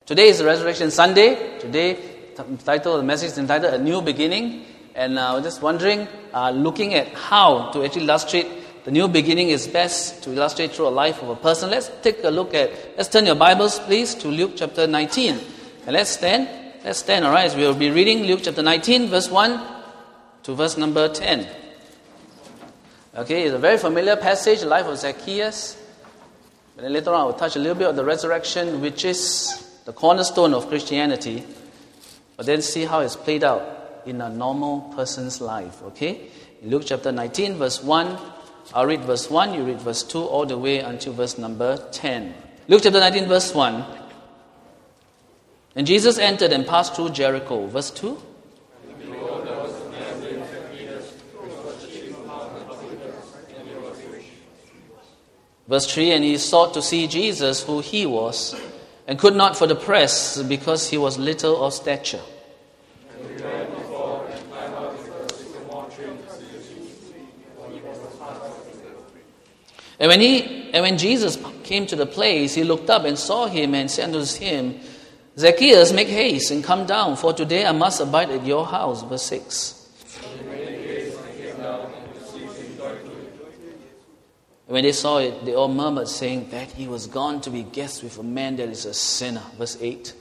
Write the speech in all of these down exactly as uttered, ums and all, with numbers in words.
Today is Resurrection Sunday. Today, the title of the message is entitled A New Beginning. And uh, I was just wondering, uh, looking at how to actually illustrate the new beginning is best to illustrate through a life of a person. Let's take a look at, let's turn your Bibles, please, to Luke chapter nineteen. And let's stand. Let's stand, all right? We'll be reading Luke chapter nineteen, verse one to verse number ten. Okay, it's a very familiar passage, the life of Zacchaeus. But then later on, I will touch a little bit of the resurrection, which is the cornerstone of Christianity. But then see how it's played out in a normal person's life, okay? In Luke chapter nineteen, verse one, I'll read verse one, you read verse two, all the way until verse number ten. Luke chapter nineteen, verse one. And Jesus entered and passed through Jericho. Verse two. Verse three, and he sought to see Jesus, who he was, and could not for the press, because he was little of stature. And when he and when Jesus came to the place, he looked up and saw him and said unto him, Zacchaeus, make haste and come down, for today I must abide at your house. Verse six. And when they saw it, they all murmured, saying that he was gone to be guest with a man that is a sinner. Verse eight.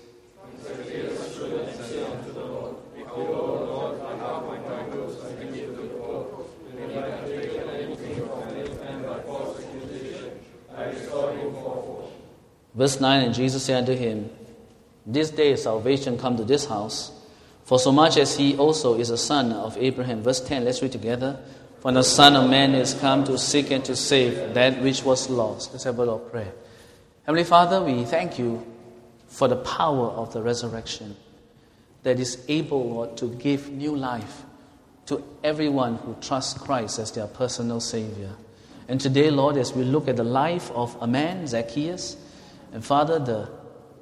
Verse nine, and Jesus said unto him, This day is salvation come to this house, for so much as he also is a son of Abraham. Verse ten, let's read together. For the Son of Man is come to seek and to save that which was lost. Let's have a little prayer. Heavenly Father, we thank you for the power of the resurrection that is able, Lord, to give new life to everyone who trusts Christ as their personal Savior. And today, Lord, as we look at the life of a man, Zacchaeus, and Father, the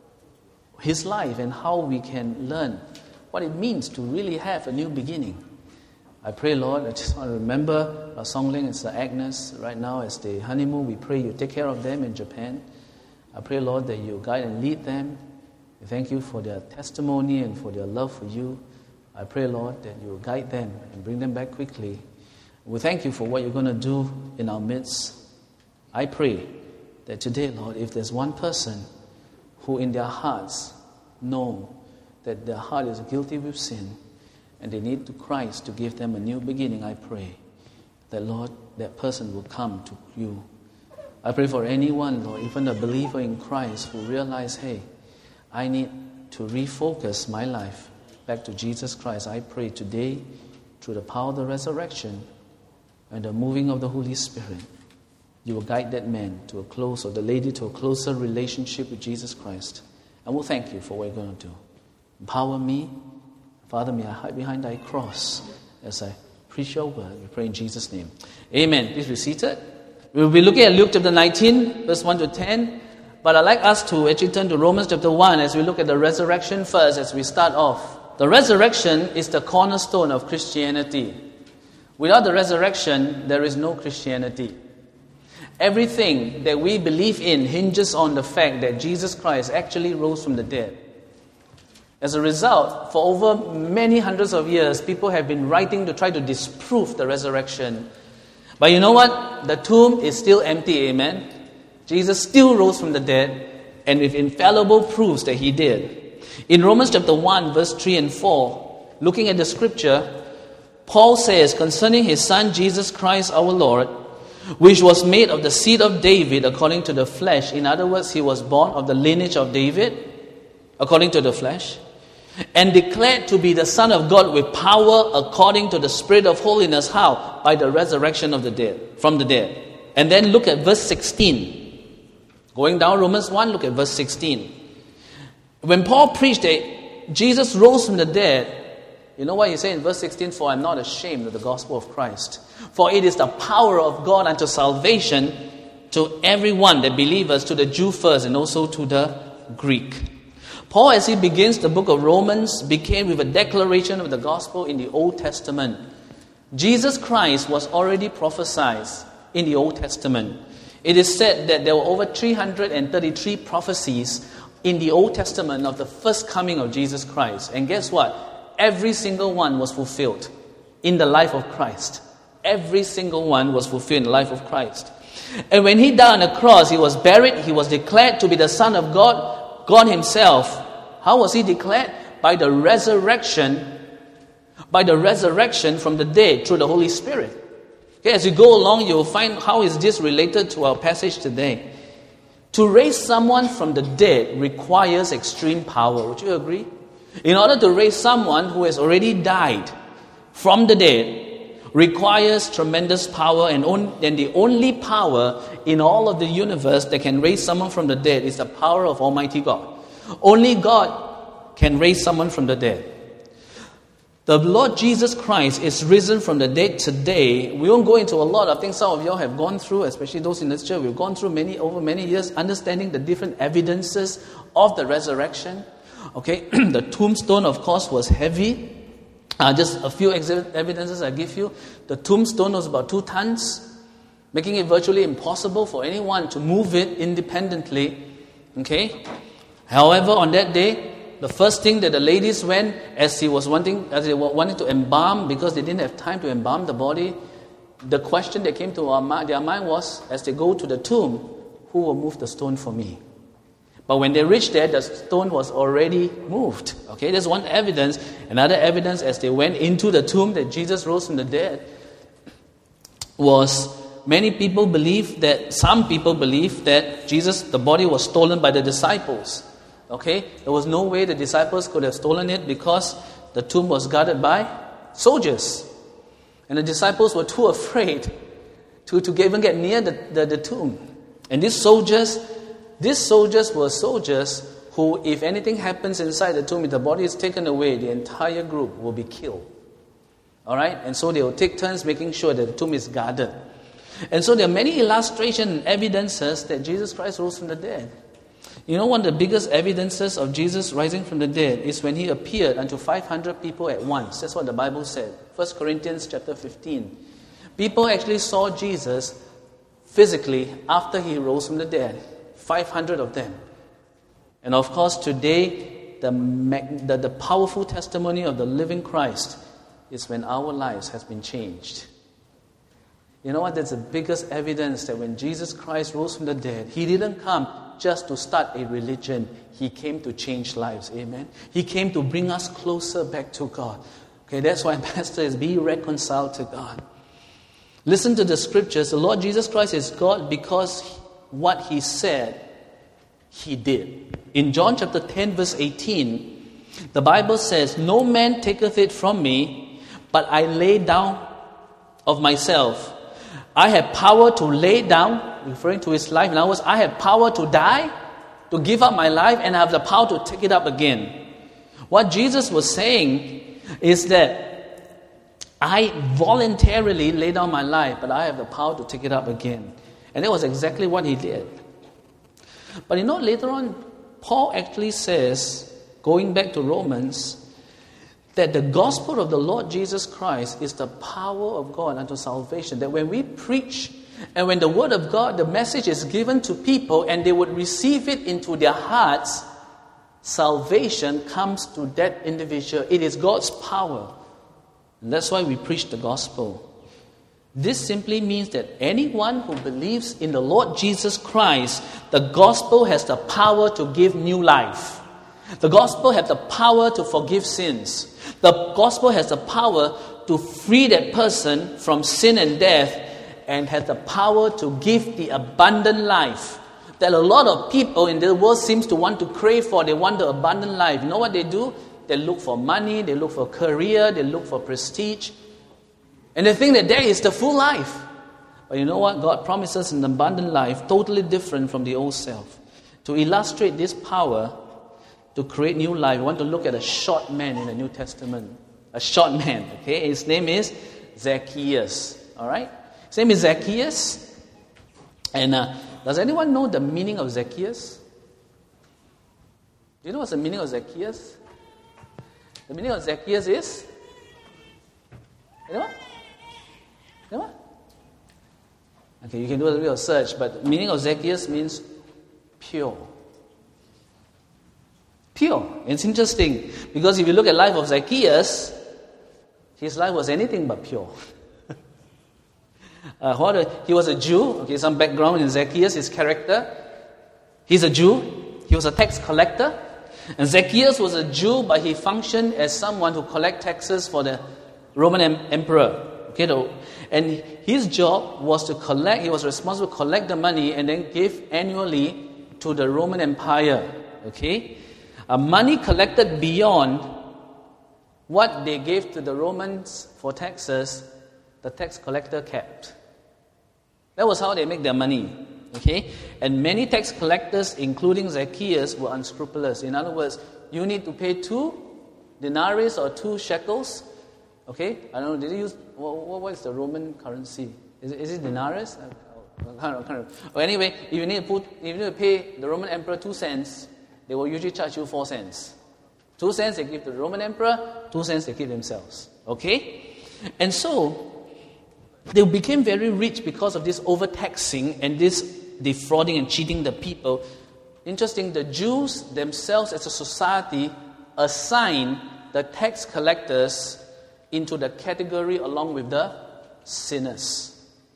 his life and how we can learn what it means to really have a new beginning. I pray, Lord, I just want to remember our Songling and Sir Agnes right now as they honeymoon. We pray you take care of them in Japan. I pray, Lord, that you guide and lead them. We thank you for their testimony and for their love for you. I pray, Lord, that you guide them and bring them back quickly. We thank you for what you're going to do in our midst. I pray that today, Lord, if there's one person who in their hearts know that their heart is guilty with sin and they need to Christ to give them a new beginning, I pray that, Lord, that person will come to you. I pray for anyone, Lord, even a believer in Christ who realize, hey, I need to refocus my life back to Jesus Christ. I pray today, through the power of the resurrection and the moving of the Holy Spirit, you will guide that man to a close, or the lady to a closer relationship with Jesus Christ. And we'll thank you for what you're going to do. Empower me. Father, may I hide behind thy cross as I preach your word. We pray in Jesus' name. Amen. Please be seated. We will be looking at Luke chapter nineteen, verse one to ten. But I'd like us to actually turn to Romans chapter one as we look at the resurrection first as we start off. The resurrection is the cornerstone of Christianity. Without the resurrection, there is no Christianity. Everything that we believe in hinges on the fact that Jesus Christ actually rose from the dead. As a result, for over many hundreds of years, people have been writing to try to disprove the resurrection. But you know what? The tomb is still empty, amen? Jesus still rose from the dead, and with infallible proofs that he did. In Romans chapter one, verse three and four, looking at the scripture, Paul says concerning his son Jesus Christ our Lord, which was made of the seed of David according to the flesh. In other words, he was born of the lineage of David according to the flesh, and declared to be the Son of God with power according to the Spirit of holiness. How? By the resurrection of the dead, from the dead. And then look at verse sixteen. Going down Romans one, look at verse sixteen. When Paul preached that Jesus rose from the dead, you know what he said in verse sixteen? For I'm not ashamed of the gospel of Christ. For it is the power of God unto salvation to everyone that believeth, to the Jew first and also to the Greek. Paul, as he begins the book of Romans, began with a declaration of the gospel in the Old Testament. Jesus Christ was already prophesied in the Old Testament. It is said that there were over three hundred thirty-three prophecies in the Old Testament of the first coming of Jesus Christ. And guess what? Every single one was fulfilled in the life of Christ. Every single one was fulfilled in the life of Christ. And when he died on the cross, he was buried, he was declared to be the Son of God, God himself. How was he declared? By the resurrection, by the resurrection from the dead through the Holy Spirit. Okay, as you go along, you'll find how is this related to our passage today. To raise someone from the dead requires extreme power. Would you agree? In order to raise someone who has already died from the dead requires tremendous power, and, on, and the only power in all of the universe that can raise someone from the dead is the power of Almighty God. Only God can raise someone from the dead. The Lord Jesus Christ is risen from the dead today. We won't go into a lot of things some of you all have gone through, especially those in this church. We've gone through many over many years, understanding the different evidences of the resurrection. Okay, the tombstone, of course, was heavy. Uh, just a few ex- evidences I give you. The tombstone was about two tons, making it virtually impossible for anyone to move it independently. Okay. However, on that day, the first thing that the ladies went, as he was wanting, as they were wanting to embalm, because they didn't have time to embalm the body, the question that came to our mind, their mind was, as they go to the tomb, who will move the stone for me? But when they reached there, the stone was already moved. Okay, there's one evidence. Another evidence, as they went into the tomb that Jesus rose from the dead, was many people believe that, some people believe that Jesus, the body was stolen by the disciples. Okay, there was no way the disciples could have stolen it because the tomb was guarded by soldiers. And the disciples were too afraid to, to even get near the, the, the tomb. And these soldiers, these soldiers were soldiers who, if anything happens inside the tomb, if the body is taken away, the entire group will be killed. Alright? And so they will take turns making sure that the tomb is guarded. And so there are many illustrations and evidences that Jesus Christ rose from the dead. You know, one of the biggest evidences of Jesus rising from the dead is when he appeared unto five hundred people at once. That's what the Bible said. First Corinthians chapter fifteen. People actually saw Jesus physically after he rose from the dead. five hundred of them. And of course, today, the, the, the powerful testimony of the living Christ is when our lives has been changed. You know what? That's the biggest evidence that when Jesus Christ rose from the dead, he didn't come just to start a religion. He came to change lives. Amen. He came to bring us closer back to God. Okay, that's why Pastor is be reconciled to God. Listen to the scriptures. The Lord Jesus Christ is God because what he said, he did. In John chapter ten, verse eighteen, the Bible says, "No man taketh it from me, but I lay down of myself. I have power to lay down," referring to his life. In other words, I have power to die, to give up my life, and I have the power to take it up again. What Jesus was saying is that I voluntarily lay down my life, but I have the power to take it up again. And that was exactly what he did. But you know, later on, Paul actually says, going back to Romans, that the gospel of the Lord Jesus Christ is the power of God unto salvation. That when we preach and when the word of God, the message is given to people and they would receive it into their hearts, salvation comes to that individual. It is God's power. And that's why we preach the gospel. This simply means that anyone who believes in the Lord Jesus Christ, the gospel has the power to give new life. The gospel has the power to forgive sins. The gospel has the power to free that person from sin and death, and has the power to give the abundant life that a lot of people in the world seems to want to crave for. They want the abundant life. You know what they do? They look for money, they look for career, they look for prestige. And they think that there is the full life. But you know what? God promises an abundant life, totally different from the old self. To illustrate this power, to create new life, we want to look at a short man in the New Testament. A short man, okay? His name is Zacchaeus, all right? His name is Zacchaeus. And uh, does anyone know the meaning of Zacchaeus? Do you know what's the meaning of Zacchaeus? The meaning of Zacchaeus is? Anyone? Anyone? Okay, you can do a little bit of search, but the meaning of Zacchaeus means pure. Pure. It's interesting because if you look at the life of Zacchaeus, his life was anything but pure. uh, what a, he was a Jew. Okay, some background in Zacchaeus, his character. He's a Jew. He was a tax collector. And Zacchaeus was a Jew, but he functioned as someone who collect taxes for the Roman em- emperor. Okay, though, and his job was to collect. He was responsible to collect the money and then give annually to the Roman Empire. Okay, uh, money collected beyond what they gave to the Romans for taxes, the tax collector kept. That was how they make their money. Okay, and many tax collectors, including Zacchaeus, were unscrupulous. In other words, you need to pay two denaries or two shekels. Okay, I don't know. Did they use what, what is the Roman currency? Is it, is it denarius? I can't, I can't remember. Well, anyway, if you need to put, if you need to pay the Roman emperor two cents, they will usually charge you four cents. Two cents they give to the Roman emperor. Two cents they keep themselves. Okay, and so they became very rich because of this overtaxing and this defrauding and cheating the people. Interesting, the Jews themselves as a society assign the tax collectors into the category along with the sinners.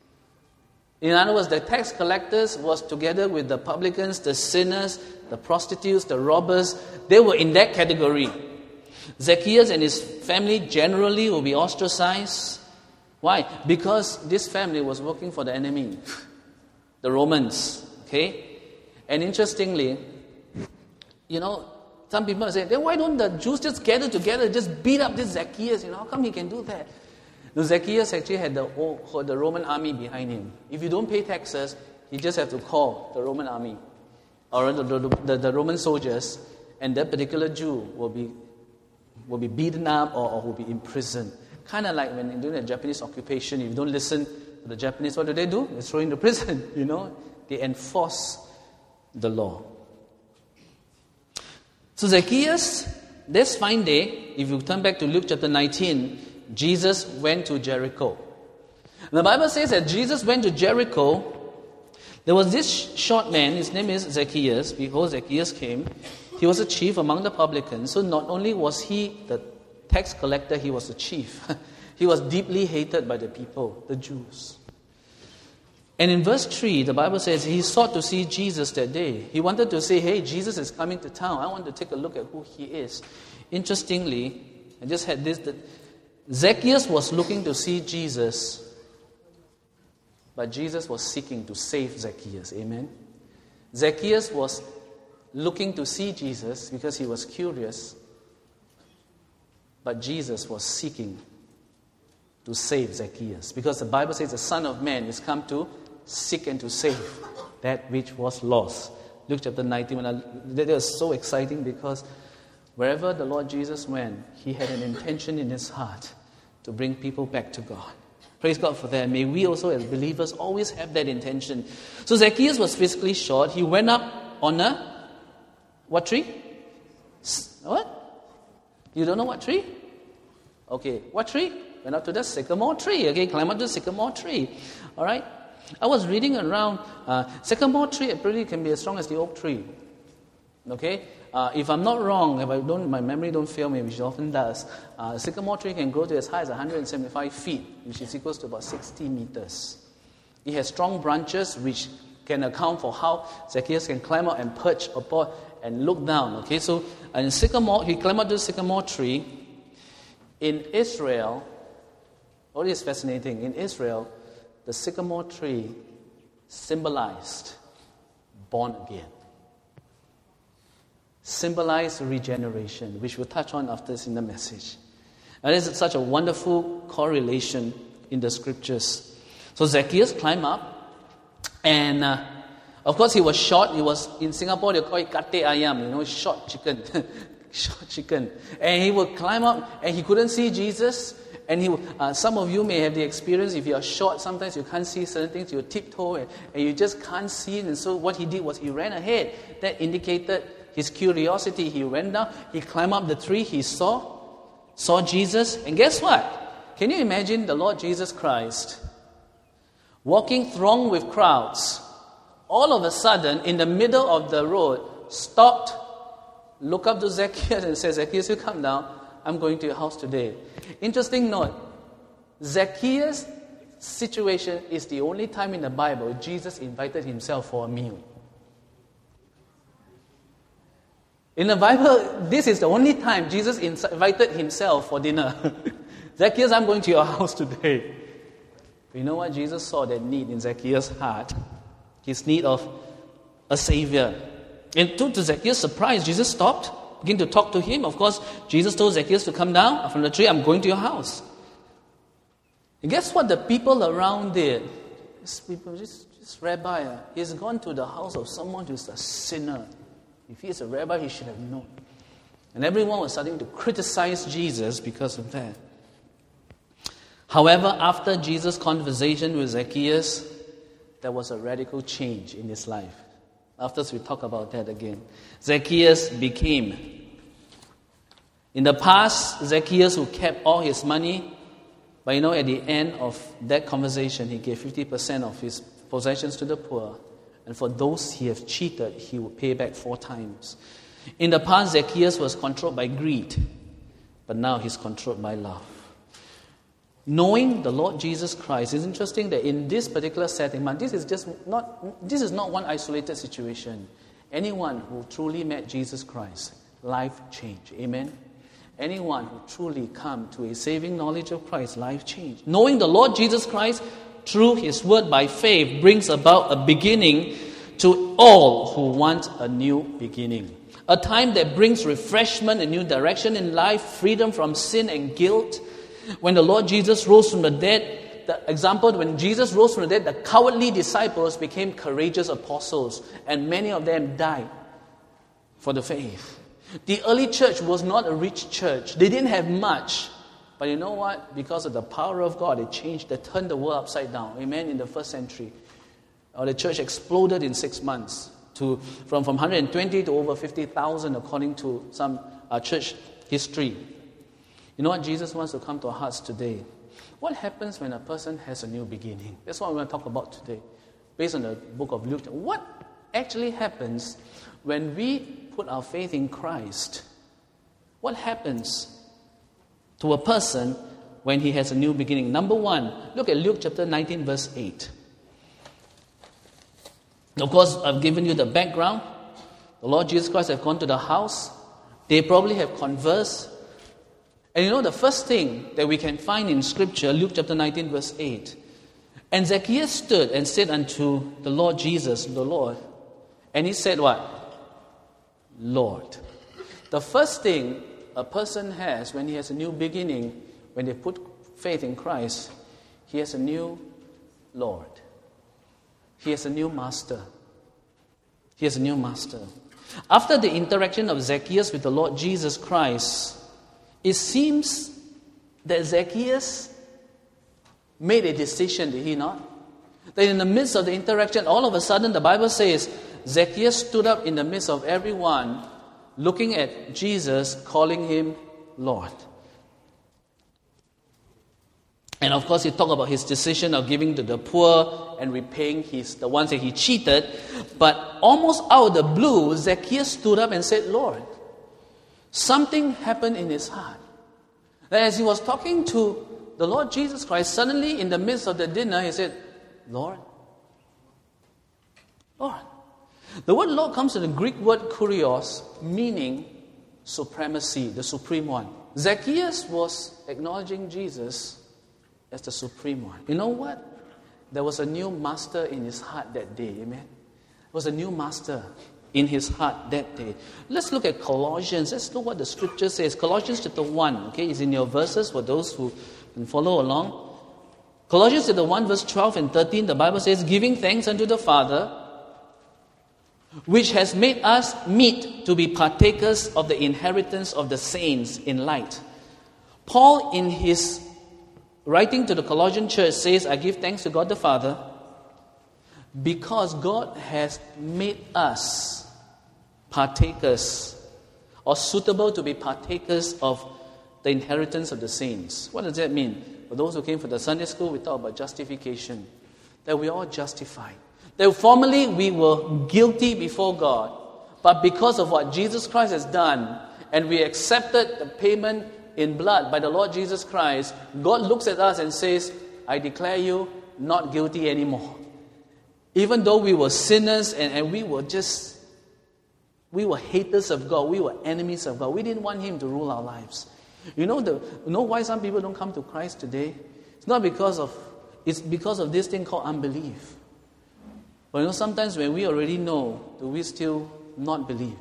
In other words, the tax collectors was together with the publicans, the sinners, the prostitutes, the robbers. They were in that category. Zacchaeus and his family generally will be ostracized. Why? Because this family was working for the enemy, the Romans. Okay? And interestingly, you know, some people say, then why don't the Jews just gather together, just beat up this Zacchaeus? You know, how come he can do that? The Zacchaeus actually had the, the Roman army behind him. If you don't pay taxes, you just have to call the Roman army or the, the, the, the Roman soldiers, and that particular Jew will be will be beaten up or, or will be imprisoned. Kind of like when during the Japanese occupation, if you don't listen to the Japanese, what do they do? They throw you into prison. You know, they enforce the law. So Zacchaeus, this fine day, if you turn back to Luke chapter nineteen, Jesus went to Jericho. The Bible says that Jesus went to Jericho. There was this short man, his name is Zacchaeus. Behold, Zacchaeus came. He was a chief among the publicans. So not only was he the tax collector, he was the chief. He was deeply hated by the people, the Jews. And in verse three, the Bible says he sought to see Jesus that day. He wanted to say, hey, Jesus is coming to town. I want to take a look at who he is. Interestingly, I just had this, that Zacchaeus was looking to see Jesus, but Jesus was seeking to save Zacchaeus. Amen? Zacchaeus was looking to see Jesus because he was curious, but Jesus was seeking to save Zacchaeus. Because the Bible says the Son of Man is come to seek and to save that which was lost. Luke chapter nineteen, when I, that was so exciting because wherever the Lord Jesus went, he had an intention in his heart to bring people back to God. Praise God for that. May we also as believers always have that intention. So Zacchaeus was physically short. He went up on a, what tree? What? You don't know what tree? Okay, what tree? Went up to the sycamore tree. Okay, climb up to the sycamore tree. All right? I was reading around, uh, sycamore tree apparently can be as strong as the oak tree. Okay? Uh, if I'm not wrong, if I don't, my memory don't fail me, which it often does, uh, sycamore tree can grow to as high as one hundred seventy-five feet, which is equals to about sixty meters. It has strong branches, which can account for how Zacchaeus can climb up and perch upon and look down. Okay, so in sycamore, he climbed up to the sycamore tree. In Israel, what is fascinating? In Israel, the sycamore tree symbolized born again. Symbolized regeneration, which we'll touch on after this in the message. And this is such a wonderful correlation in the scriptures. So Zacchaeus climbed up, and uh, of course he was short. He was, in Singapore they call it kate ayam, you know, short chicken. Short chicken. And he would climb up, and he couldn't see Jesus. And he, uh, some of you may have the experience, if you are short, sometimes you can't see certain things, you tiptoe, and, and you just can't see it. And so what he did was he ran ahead. That indicated his curiosity. He went down, he climbed up the tree, he saw, saw Jesus. And guess what? Can you imagine the Lord Jesus Christ walking thronged with crowds, all of a sudden, in the middle of the road, stopped, look up to Zacchaeus and said, Zacchaeus, you come down. I'm going to your house today. Interesting note, Zacchaeus' situation is the only time in the Bible Jesus invited himself for a meal. In the Bible, this is the only time Jesus invited himself for dinner. Zacchaeus, I'm going to your house today. But you know what? Jesus saw that need in Zacchaeus' heart. His need of a savior. And to, to Zacchaeus' surprise, Jesus stopped, began to talk to him. Of course, Jesus told Zacchaeus to come down from the tree. I'm going to your house. And guess what the people around did? These people, this, this rabbi, uh, he's gone to the house of someone who's a sinner. If he is a rabbi, he should have known. And everyone was starting to criticize Jesus because of that. However, after Jesus' conversation with Zacchaeus, there was a radical change in his life. After we talk about that again. Zacchaeus became. In the past, Zacchaeus who kept all his money, but you know, at the end of that conversation, he gave fifty percent of his possessions to the poor. And for those he has cheated, he will pay back four times. In the past, Zacchaeus was controlled by greed, but now he's controlled by love. Knowing the Lord Jesus Christ, it's interesting that in this particular setting, man, this is just not this is not one isolated situation. Anyone who truly met Jesus Christ, life change. Amen. Anyone who truly come to a saving knowledge of Christ, life change. Knowing the Lord Jesus Christ through His word by faith brings about a beginning to all who want a new beginning. A time that brings refreshment, a new direction in life, freedom from sin and guilt. When the Lord Jesus rose from the dead, the example, when Jesus rose from the dead, the cowardly disciples became courageous apostles, and many of them died for the faith. The early church was not a rich church. They didn't have much. But you know what? Because of the power of God, it changed, they turned the world upside down. Amen. In the first century. Uh, the church exploded in six months. To from, from one hundred twenty to over fifty thousand according to some uh, church history. You know what? Jesus wants to come to our hearts today. What happens when a person has a new beginning? That's what we're going to talk about today. Based on the book of Luke. What actually happens when we put our faith in Christ? What happens to a person when he has a new beginning? Number one, look at Luke chapter nineteen, verse eight. Of course, I've given you the background. The Lord Jesus Christ have gone to the house. They probably have conversed. And you know the first thing that we can find in Scripture, Luke chapter nineteen, verse eight. And Zacchaeus stood and said unto the Lord Jesus, the Lord, and he said what? Lord. The first thing a person has when he has a new beginning, when they put faith in Christ, he has a new Lord. He has a new master. He has a new master. After the interaction of Zacchaeus with the Lord Jesus Christ, it seems that Zacchaeus made a decision, did he not? That in the midst of the interaction, all of a sudden the Bible says, Zacchaeus stood up in the midst of everyone, looking at Jesus, calling him Lord. And of course, he talked about his decision of giving to the poor and repaying his the ones that he cheated. But almost out of the blue, Zacchaeus stood up and said, Lord. Something happened in his heart. That as he was talking to the Lord Jesus Christ, suddenly in the midst of the dinner, he said, Lord. Lord. The word Lord comes from the Greek word kurios, meaning supremacy, the supreme one. Zacchaeus was acknowledging Jesus as the supreme one. You know what? There was a new master in his heart that day. Amen? There was a new master in his heart that day. Let's look at Colossians. Let's look what the scripture says. Colossians chapter one. Okay, it's in your verses for those who can follow along. Colossians chapter one, verse twelve and thirteen. The Bible says, giving thanks unto the Father, which has made us meet to be partakers of the inheritance of the saints in light. Paul, in his writing to the Colossian church, says, I give thanks to God the Father because God has made us partakers or suitable to be partakers of the inheritance of the saints. What does that mean? For those who came from the Sunday school, we talk about justification. That we are all justified. That formerly we were guilty before God, But because of what Jesus Christ has done, and we accepted the payment in blood by the Lord Jesus Christ, God looks at us and says, I declare you not guilty anymore. Even though we were sinners and, and we were just, we were haters of God, we were enemies of God. We didn't want Him to rule our lives. You know the, you know why some people don't come to Christ today? It's not because of, it's because of this thing called unbelief. But you know, sometimes when we already know, do we still not believe?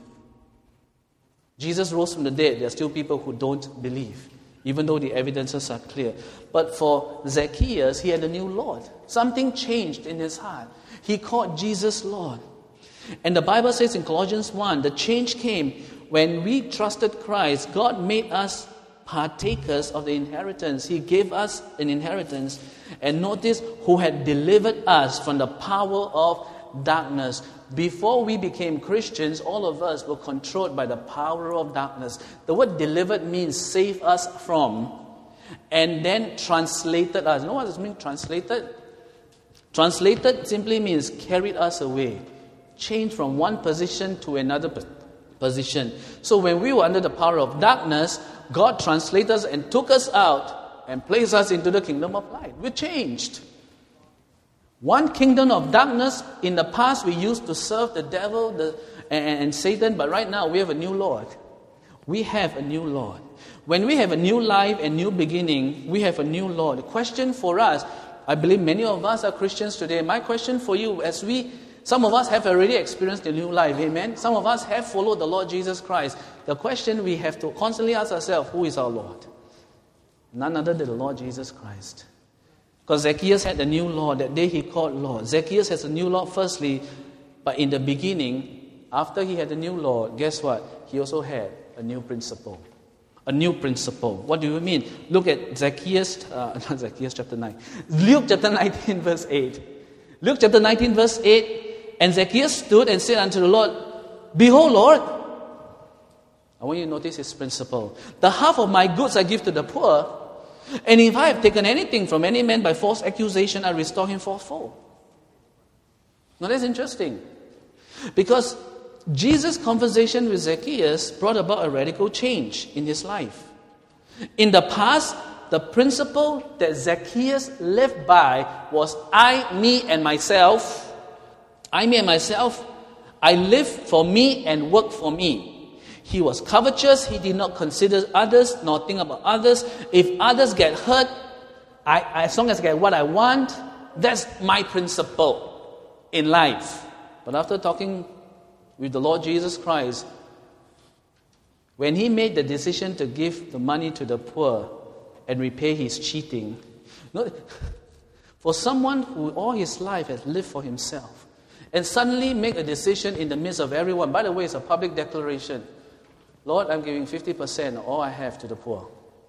Jesus rose from the dead. There are still people who don't believe, even though the evidences are clear. But for Zacchaeus, he had a new Lord. Something changed in his heart. He called Jesus Lord. And the Bible says in Colossians one, the change came when we trusted Christ. God made us partakers of the inheritance. He gave us an inheritance. And notice, who had delivered us from the power of darkness. Before we became Christians, all of us were controlled by the power of darkness. The word delivered means save us from, and then translated us. You know what does it mean, translated? Translated simply means carried us away. Changed from one position to another position. So when we were under the power of darkness, God translated us and took us out and placed us into the kingdom of light. We're changed. One kingdom of darkness. In the past, we used to serve the devil the, and, and Satan, but right now we have a new Lord. We have a new Lord. When we have a new life and new beginning, we have a new Lord. The question for us, I believe many of us are Christians today. My question for you, as we, some of us have already experienced a new life, amen? Some of us have followed the Lord Jesus Christ. The question we have to constantly ask ourselves, who is our Lord? None other than the Lord Jesus Christ. Because Zacchaeus had a new Lord. That day he called Lord. Zacchaeus has a new Lord firstly, but in the beginning, after he had a new Lord, guess what? He also had a new principle. A new principle. What do you mean? Look at Zacchaeus, uh, not Zacchaeus chapter nine. Luke chapter nineteen verse eight. Luke chapter nineteen verse eight. And Zacchaeus stood and said unto the Lord, Behold, Lord. I want you to notice his principle. The half of my goods I give to the poor. And if I have taken anything from any man by false accusation, I restore him fourfold. Now that's interesting. Because Jesus' conversation with Zacchaeus brought about a radical change in his life. In the past, the principle that Zacchaeus lived by was I, me, and myself. I, me, and myself. I live for me and work for me. He was covetous. He did not consider others, nor think about others. If others get hurt, I, as long as I get what I want, that's my principle in life. But after talking with the Lord Jesus Christ, when he made the decision to give the money to the poor and repay his cheating, for someone who all his life has lived for himself, and suddenly make a decision in the midst of everyone, by the way, it's a public declaration, Lord, I'm giving fifty percent of all I have to the poor.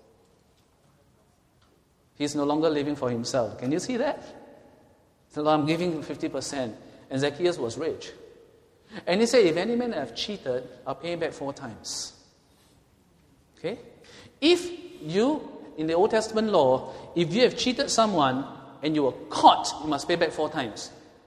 He's no longer living for himself. Can you see that? So Lord, I'm giving fifty percent. And Zacchaeus was rich. And he said, if any man have cheated, I'll pay back four times. Okay? If you, in the Old Testament law, if you have cheated someone and you were caught, you must pay back four times.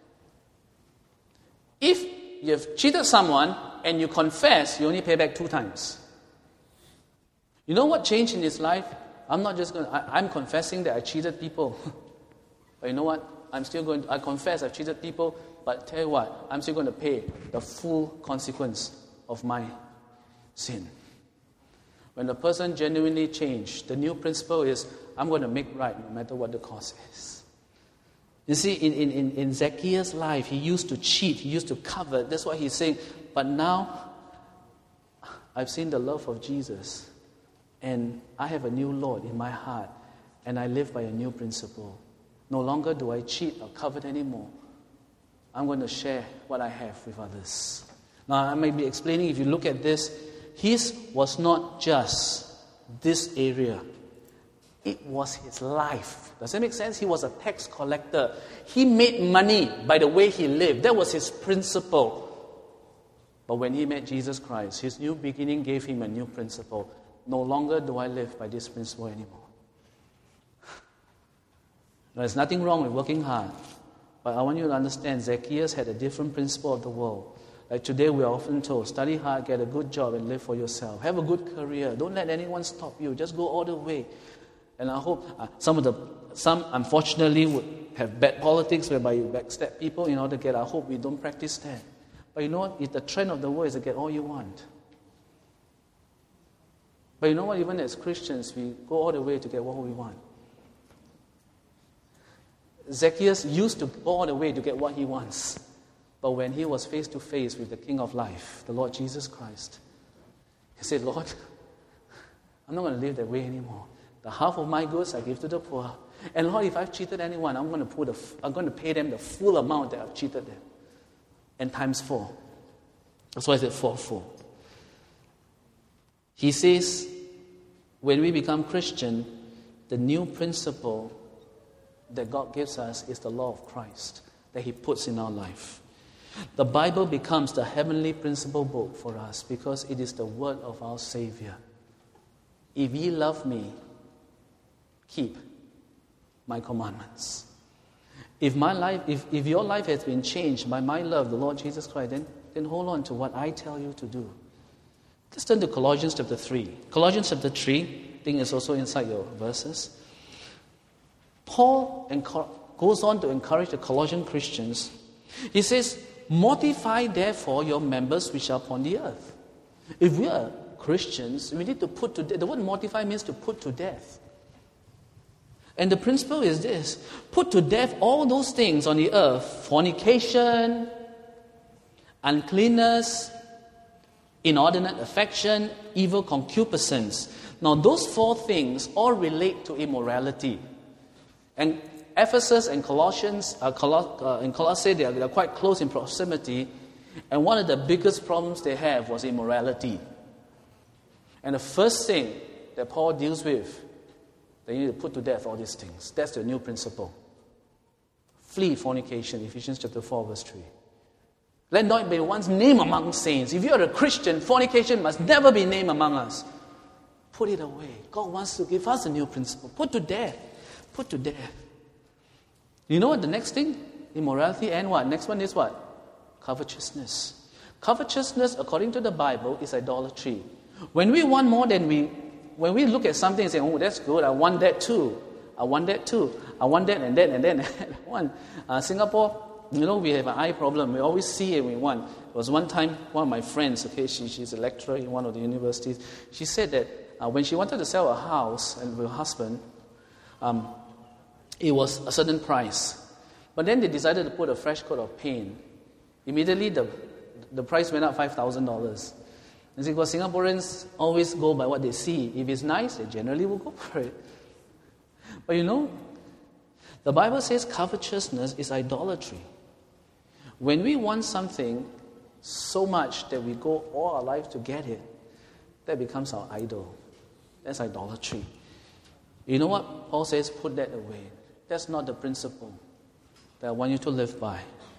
If you have cheated someone and you confess, you only pay back two times. You know what changed in his life? I'm not just going to, I, I'm confessing that I cheated people. But you know what? I'm still going to, I confess I've cheated people, but tell you what, I'm still going to pay the full consequence of my sin. When the person genuinely changed, the new principle is, I'm going to make right no matter what the cost is. You see, in, in, in Zacchaeus' life, he used to cheat, he used to covet. That's why he's saying, but now, I've seen the love of Jesus, and I have a new Lord in my heart, and I live by a new principle. No longer do I cheat or covet anymore. I'm going to share what I have with others. Now, I may be explaining, if you look at this, his was not just this area. It was his life. Does that make sense? He was a tax collector. He made money by the way he lived. That was his principle. But when he met Jesus Christ, his new beginning gave him a new principle. No longer do I live by this principle anymore. There's nothing wrong with working hard. But I want you to understand, Zacchaeus had a different principle of the world. Like today we are often told, study hard, get a good job, and live for yourself. Have a good career. Don't let anyone stop you. Just go all the way. And I hope uh, some of the, some unfortunately would have bad politics whereby you backstab people in order to get. I hope we don't practice that. But you know what? If the trend of the world is to get all you want. But you know what? Even as Christians, we go all the way to get what we want. Zacchaeus used to go all the way to get what he wants. But when he was face to face with the King of Life, the Lord Jesus Christ, he said, Lord, I'm not going to live that way anymore. The half of my goods I give to the poor. And Lord, if I've cheated anyone, I'm going to put a, I'm going to pay them the full amount that I've cheated them. And times four. That's why I said fourfold. He says, when we become Christian, the new principle that God gives us is the law of Christ that He puts in our life. The Bible becomes the heavenly principle book for us because it is the word of our Savior. If ye love me, keep my commandments. If my life, if, if your life has been changed by my love, the Lord Jesus Christ, then, then hold on to what I tell you to do. Let's turn to Colossians chapter three. Colossians chapter three, I think it's also inside your verses. Paul enco- goes on to encourage the Colossian Christians. He says, mortify therefore your members which are upon the earth. If we are Christians, we need to put to death. The word mortify means to put to death. And the principle is this: put to death all those things on the earth: fornication, uncleanness, inordinate affection, evil concupiscence. Now, those four things all relate to immorality. And Ephesus and Colossians, uh, Col- uh, in Colossae, they are, they are quite close in proximity. And one of the biggest problems they have was immorality. And the first thing that Paul deals with, they need to put to death all these things. That's the new principle. Flee fornication, Ephesians chapter four, verse three. Let not be one's name among saints. If you are a Christian, fornication must never be named among us. Put it away. God wants to give us a new principle. Put to death. Put to death. You know what the next thing? Immorality and what? Next one is what? Covetousness. Covetousness, according to the Bible, is idolatry. When we want more than we, when we look at something and say, oh, that's good, I want that too. I want that too. I want that and that and that and that. One. Uh, Singapore, you know, we have an eye problem. We always see it we want. There was one time, one of my friends, okay, she, she's a lecturer in one of the universities. She said that uh, when she wanted to sell a house and with her husband, um, it was a certain price. But then they decided to put a fresh coat of paint. Immediately, the the price went up five thousand dollars. And because Singaporeans always go by what they see. If it's nice, they generally will go for it. But you know, the Bible says covetousness is idolatry. When we want something so much that we go all our life to get it, that becomes our idol. That's idolatry. You know what Paul says? Put that away. That's not the principle that I want you to live by.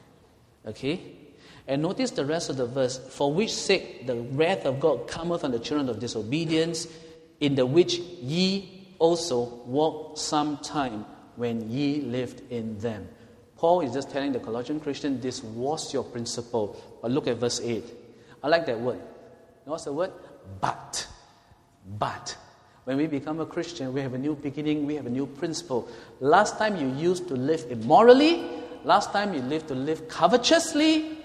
Okay? And notice the rest of the verse. For which sake the wrath of God cometh on the children of disobedience, in the which ye also walked some time when ye lived in them. Paul is just telling the Colossian Christian, this was your principle. But look at verse eight. I like that word. What's the word? But. But. When we become a Christian, we have a new beginning, we have a new principle. Last time you used to live immorally, last time you lived to live covetously,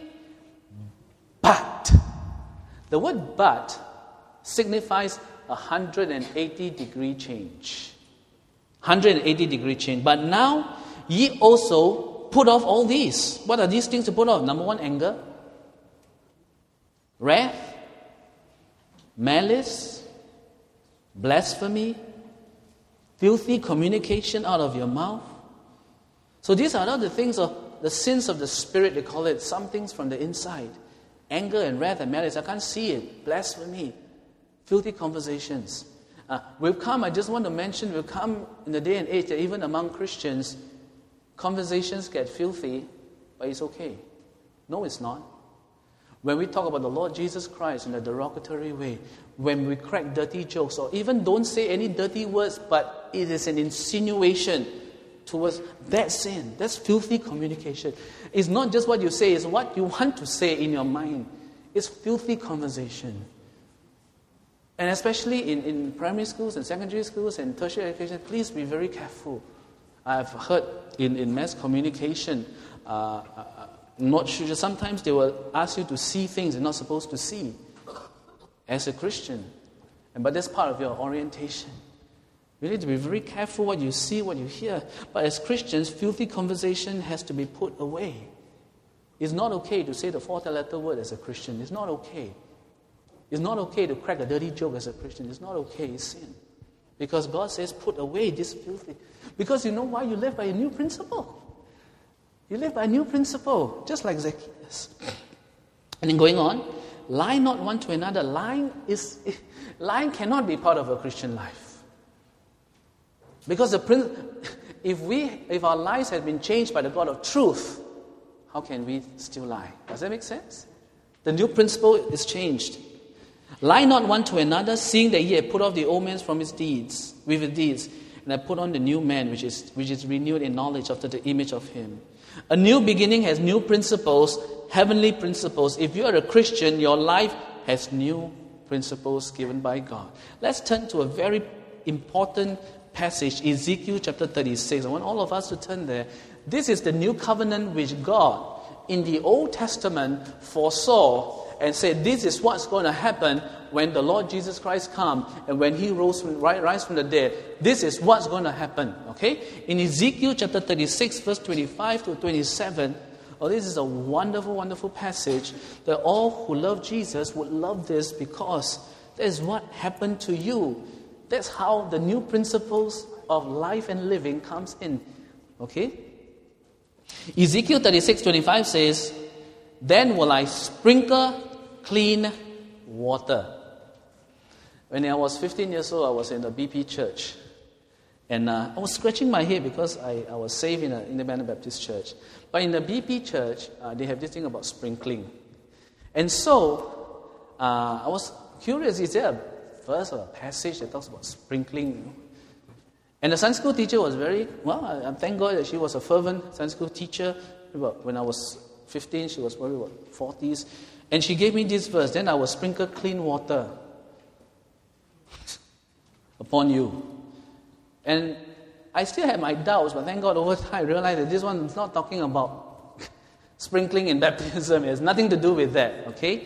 but. The word but signifies a one hundred eighty degree change. one hundred eighty degree change. But now, ye also put off all these. What are these things to put off? Number one, anger, wrath, malice, blasphemy, filthy communication out of your mouth. So these are all the things of the sins of the spirit, they call it. Some things from the inside. Anger and wrath and malice, I can't see it. Blasphemy, filthy conversations. Uh, we've come, I just want to mention, we've come in the day and age that even among Christians, conversations get filthy, but it's okay. No, it's not. When we talk about the Lord Jesus Christ in a derogatory way, when we crack dirty jokes, or even don't say any dirty words, but it is an insinuation towards that sin, that's filthy communication. It's not just what you say, it's what you want to say in your mind. It's filthy conversation. And especially in, in primary schools and secondary schools and tertiary education, please be very careful. I've heard in, in mass communication, uh, I'm not sure, sometimes they will ask you to see things you're not supposed to see as a Christian. And but that's part of your orientation. You need to be very careful what you see, what you hear. But as Christians, filthy conversation has to be put away. It's not okay to say the four-letter word as a Christian. It's not okay. It's not okay to crack a dirty joke as a Christian. It's not okay. It's sin. Because God says, put away this filthy. Because you know why? You live by a new principle. You live by a new principle, just like Zacchaeus. And then going on, lie not one to another. Lying is lying cannot be part of a Christian life. Because the prin- if we if our lives have been changed by the God of truth, how can we still lie? Does that make sense? The new principle is changed. Lie not one to another, seeing that ye have put off the old man from his deeds, with his deeds, and have put on the new man, which is which is renewed in knowledge after the image of him. A new beginning has new principles, heavenly principles. If you are a Christian, your life has new principles given by God. Let's turn to a very important passage, Ezekiel chapter thirty-six. I want all of us to turn there. This is the new covenant which God in the Old Testament foresaw and said, this is what's going to happen when the Lord Jesus Christ comes and when he rose from, rise from the dead. This is what's going to happen. Okay? In Ezekiel chapter thirty-six, verse twenty-five to twenty-seven, oh, this is a wonderful, wonderful passage that all who love Jesus would love this, because that is what happened to you. That's how the new principles of life and living comes in. Okay? Ezekiel thirty-six, twenty-five says, then will I sprinkle clean water. When I was fifteen years old, I was in the B P church. And uh, I was scratching my head because I, I was saved in an independent Baptist church. But in the B P church, uh, they have this thing about sprinkling. And so, uh, I was curious, is there a verse or a passage that talks about sprinkling? You know? And the Sunday school teacher was very, well, I, I thank God that she was a fervent Sunday school teacher. When I was fifteen, she was probably what, forties. And she gave me this verse, then I will sprinkle clean water upon you. And I still had my doubts, but thank God over time I realized that this one is not talking about sprinkling in baptism. It has nothing to do with that, okay?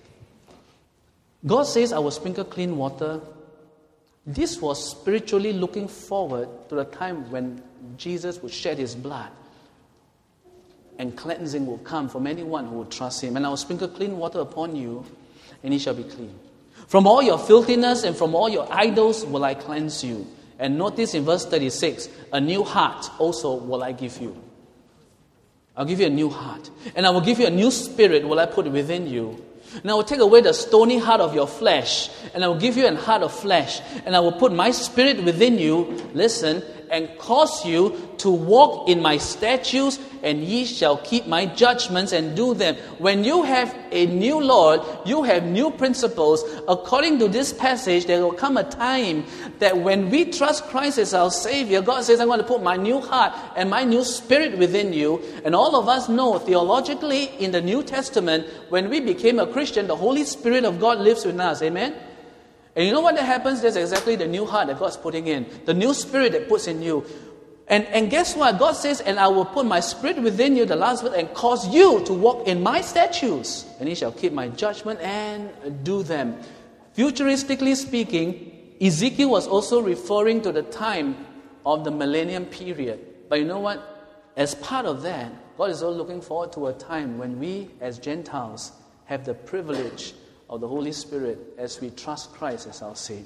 God says I will sprinkle clean water. This was spiritually looking forward to the time when Jesus would shed his blood and cleansing will come from anyone who will trust him. And I will sprinkle clean water upon you, and he shall be clean. From all your filthiness and from all your idols will I cleanse you. And notice in verse thirty-six, a new heart also will I give you. I'll give you a new heart. And I will give you a new spirit will I put within you. And I will take away the stony heart of your flesh, and I will give you an heart of flesh. And I will put my spirit within you, listen, and cause you to walk in my statutes, and ye shall keep my judgments and do them. When you have a new Lord, you have new principles. According to this passage, there will come a time that when we trust Christ as our Savior, God says, I'm going to put my new heart and my new spirit within you. And all of us know theologically in the New Testament, when we became a Christian, the Holy Spirit of God lives within us. Amen? And you know what that happens? That's exactly the new heart that God's putting in. The new spirit that puts in you. And, and guess what? God says, and I will put my spirit within you, the last word, and cause you to walk in my statutes. And he shall keep my judgment and do them. Futuristically speaking, Ezekiel was also referring to the time of the millennium period. But you know what? As part of that, God is also looking forward to a time when we as Gentiles have the privilege of the Holy Spirit as we trust Christ as our Savior.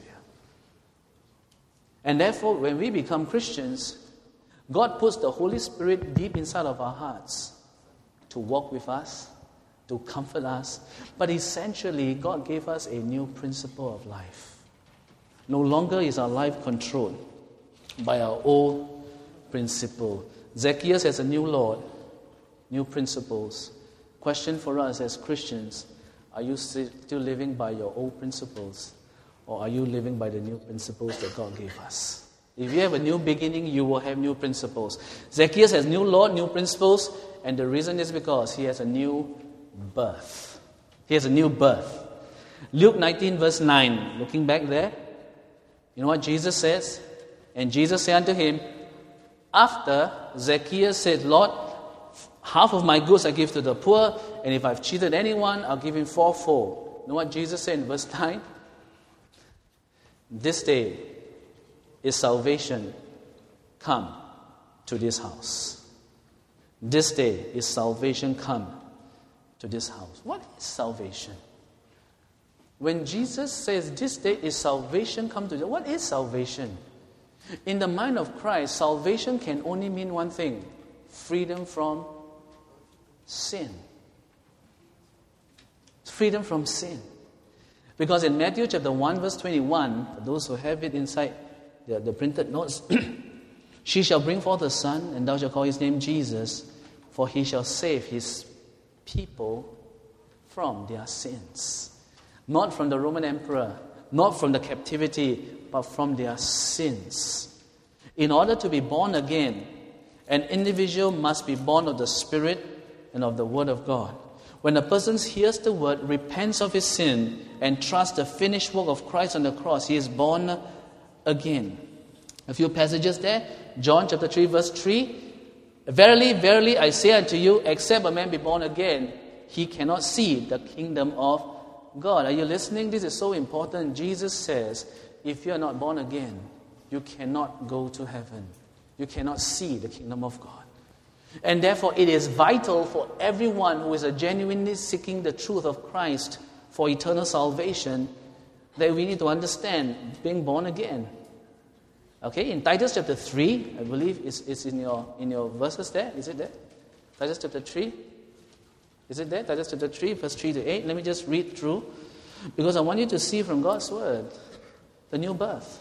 And therefore, when we become Christians, God puts the Holy Spirit deep inside of our hearts to walk with us, to comfort us. But essentially, God gave us a new principle of life. No longer is our life controlled by our old principle. Zacchaeus has a new Lord, new principles. Question for us as Christians, are you still living by your old principles, or are you living by the new principles that God gave us? If you have a new beginning, you will have new principles. Zacchaeus has new Lord, new principles, and the reason is because he has a new birth. He has a new birth. Luke nineteen verse nine, looking back there, you know what Jesus says? And Jesus said unto him, after Zacchaeus said, Lord, half of my goods I give to the poor, and if I've cheated anyone, I'll give him fourfold. You know what Jesus said in verse nine? This day is salvation come to this house. This day is salvation come to this house. What is salvation? When Jesus says this day is salvation come to this, what is salvation? In the mind of Christ, salvation can only mean one thing: freedom from sin. Freedom from sin. Because in Matthew chapter one verse twenty-one, for those who have it inside the, the printed notes, she shall bring forth a son, and thou shalt call his name Jesus, for he shall save his people from their sins. Not from the Roman emperor, not from the captivity, but from their sins. In order to be born again, an individual must be born of the Spirit and of the Word of God. When a person hears the word, repents of his sin, and trusts the finished work of Christ on the cross, he is born again. A few passages there. John chapter three verse three. Verily, verily, I say unto you, except a man be born again, he cannot see the kingdom of God. Are you listening? This is so important. Jesus says, if you are not born again, you cannot go to heaven. You cannot see the kingdom of God. And therefore, it is vital for everyone who is a genuinely seeking the truth of Christ for eternal salvation that we need to understand being born again. Okay, in Titus chapter three, I believe it's, it's in your in your verses there. Is it there? Titus chapter three. Is it there? Titus chapter three, verse three to eight. Let me just read through, because I want you to see from God's word the new birth.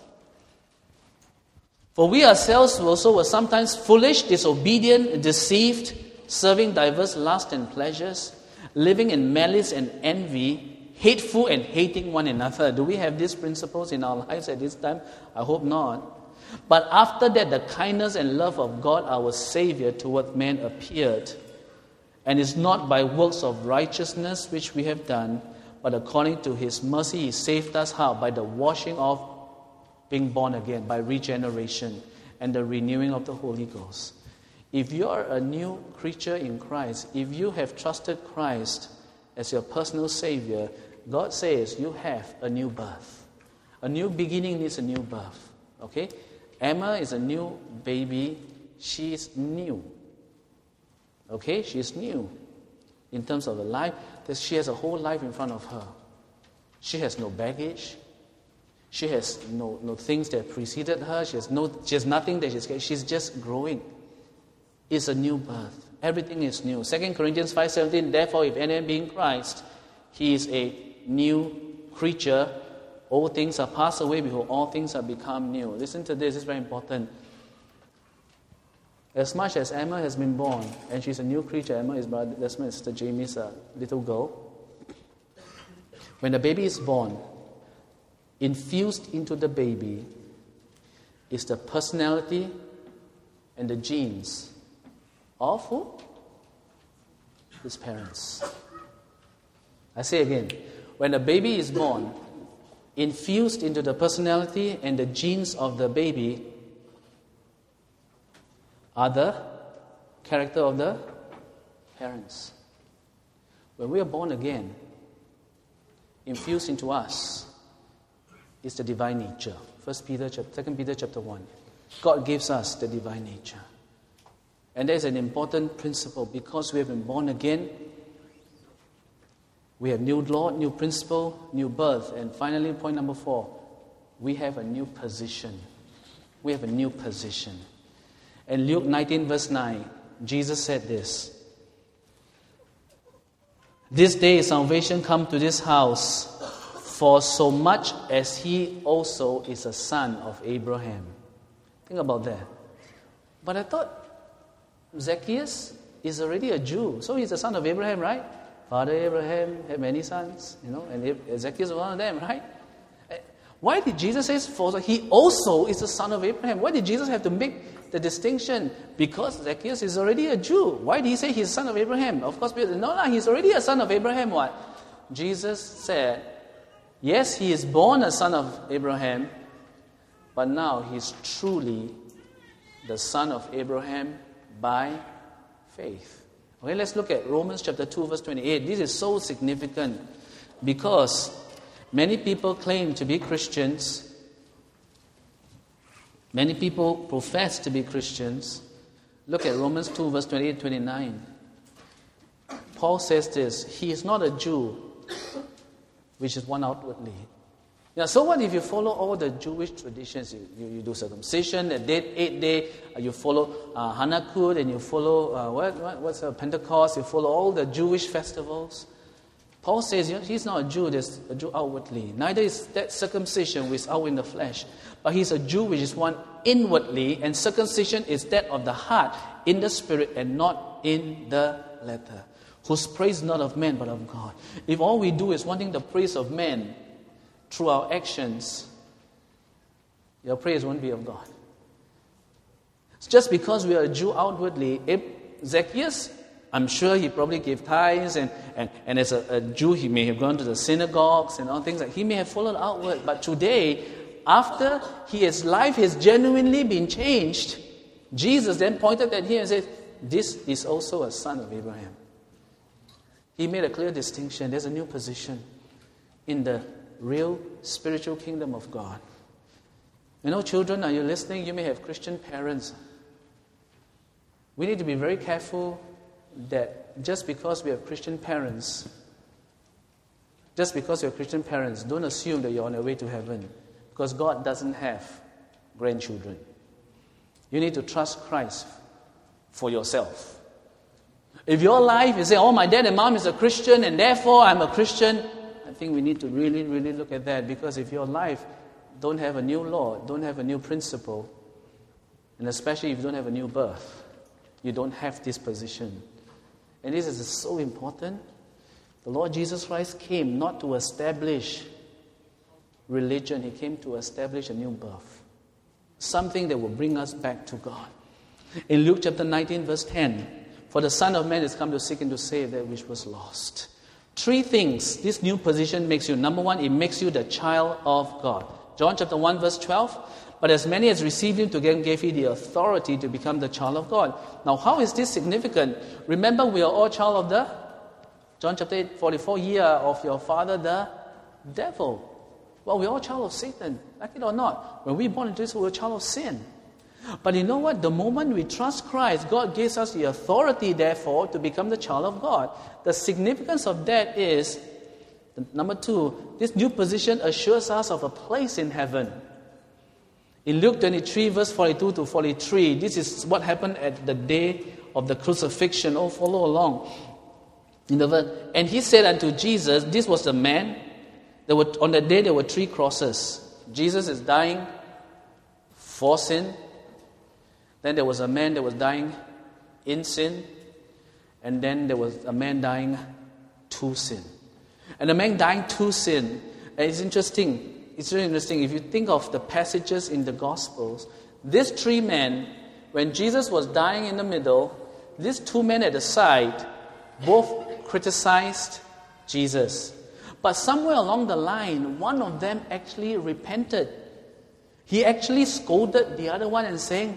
For we ourselves also were sometimes foolish, disobedient, deceived, serving diverse lusts and pleasures, living in malice and envy, hateful and hating one another. Do we have these principles in our lives at this time? I hope not. But after that, the kindness and love of God our Savior toward men appeared. And it's not by works of righteousness which we have done, but according to His mercy He saved us how? By the washing of being born again, by regeneration and the renewing of the Holy Ghost. If you are a new creature in Christ, if you have trusted Christ as your personal Savior, God says you have a new birth. A new beginning needs a new birth. Okay? Emma is a new baby. She is new. Okay? She is new. In terms of her life, she has a whole life in front of her. She has no baggage. She has no, no things that preceded her. She has no. She has nothing that she's. She's just growing. It's a new birth. Everything is new. Second Corinthians five seventeen. Therefore, if any man be in Christ, he is a new creature. All things are passed away. Behold, all things have become new. Listen to this. It's very important. As much as Emma has been born, and she's a new creature. Emma is brother. That's my sister Jamie's uh, little girl. When the baby is born, infused into the baby is the personality and the genes of who? His parents. I say again, when a baby is born, infused into the personality and the genes of the baby are the character of the parents. When we are born again, infused into us is the divine nature. First Peter, Second Peter chapter one. God gives us the divine nature. And that is an important principle because we have been born again. We have new law, new principle, new birth. And finally, point number four, we have a new position. We have a new position. In Luke nineteen verse nine, Jesus said this. This day is salvation come to this house, for so much as he also is a son of Abraham. Think about that. But I thought Zacchaeus is already a Jew, so he's a son of Abraham, right? Father Abraham had many sons, you know, and Zacchaeus was one of them, right? Why did Jesus say, for he also is a son of Abraham? Why did Jesus have to make the distinction? Because Zacchaeus is already a Jew. Why did he say he's a son of Abraham? Of course, no, no, he's already a son of Abraham. What? Jesus said, yes, he is born a son of Abraham, but now he's truly the son of Abraham by faith. Okay, let's look at Romans chapter two, verse twenty-eight. This is so significant because many people claim to be Christians. Many people profess to be Christians. Look at Romans two, verse twenty-eight, twenty-nine. Paul says this, he is not a Jew, which is one outwardly. Now, so what if you follow all the Jewish traditions? You, you, you do circumcision, a day, eight day, uh, you follow uh, Hanukkah, and you follow, uh, what, what, what's uh, Pentecost, you follow all the Jewish festivals. Paul says you know, he's not a Jew, there's a Jew outwardly. Neither is that circumcision which is out in the flesh. But he's a Jew which is one inwardly, and circumcision is that of the heart, in the spirit, and not in the letter. Whose praise not of men, but of God. If all we do is wanting the praise of men through our actions, your praise won't be of God. It's just because we are a Jew outwardly, if Zacchaeus, I'm sure he probably gave tithes, and, and, and as a, a Jew, he may have gone to the synagogues and all things like he may have followed outward. But today, after his life has genuinely been changed, Jesus then pointed at him and said, this is also a son of Abraham. He made a clear distinction. There's a new position in the real spiritual kingdom of God. You know, children, are you listening? You may have Christian parents. We need to be very careful that just because we have Christian parents, just because you have Christian parents, don't assume that you're on your way to heaven, because God doesn't have grandchildren. You need to trust Christ for yourself. If your life is saying, oh, my dad and mom is a Christian and therefore I'm a Christian, I think we need to really, really look at that, because if your life don't have a new law, don't have a new principle, and especially if you don't have a new birth, you don't have this position. And this is so important. The Lord Jesus Christ came not to establish religion, He came to establish a new birth. Something that will bring us back to God. In Luke chapter nineteen, verse ten, for the Son of Man is come to seek and to save that which was lost. Three things this new position makes you. Number one, it makes you the child of God. John chapter one, verse twelve, but as many as received Him, to them gave He the authority to become the child of God. Now, how is this significant? Remember, we are all child of the, John chapter eight, forty-four, year of your father, the devil. Well, we're all child of Satan, like it or not. When we're born into this, we're a child of sin. But you know what? The moment we trust Christ, God gives us the authority, therefore, to become the child of God. The significance of that is, number two, this new position assures us of a place in heaven. In Luke twenty-three, verse forty-two to forty-three, this is what happened at the day of the crucifixion. Oh, follow along. In the verse, and he said unto Jesus, this was the man. There were, on that day there were three crosses. Jesus is dying for sin. Then there was a man that was dying in sin. And then there was a man dying to sin. And the man dying to sin, and it's interesting. It's really interesting. If you think of the passages in the Gospels, these three men, when Jesus was dying in the middle, these two men at the side both criticized Jesus. But somewhere along the line, one of them actually repented. He actually scolded the other one and saying,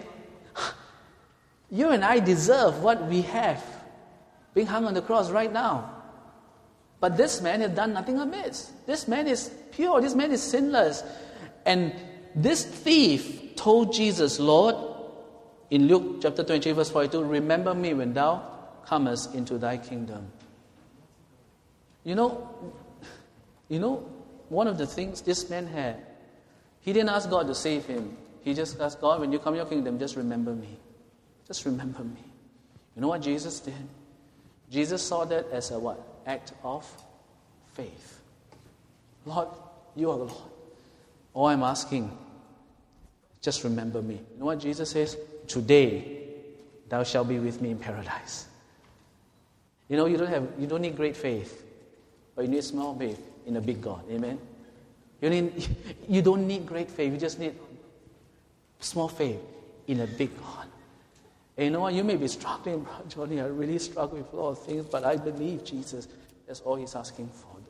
you and I deserve what we have being hung on the cross right now. But this man has done nothing amiss. This man is pure. This man is sinless. And this thief told Jesus, Lord, in Luke chapter twenty-three, verse forty-two, remember me when thou comest into thy kingdom. You know, you know, one of the things this man had, he didn't ask God to save him. He just asked God, when you come to your kingdom, just remember me. Just remember me. You know what Jesus did? Jesus saw that as a what? Act of faith. Lord, you are the Lord. All I'm asking, just remember me. You know what Jesus says? Today, thou shalt be with me in paradise. You know, you don't have, you don't need great faith, but you need small faith in a big God. Amen? You need, you don't need great faith. You just need small faith in a big God. And you know what? You may be struggling, Johnny. I really struggle with a lot of things, but I believe Jesus. That's all He's asking for.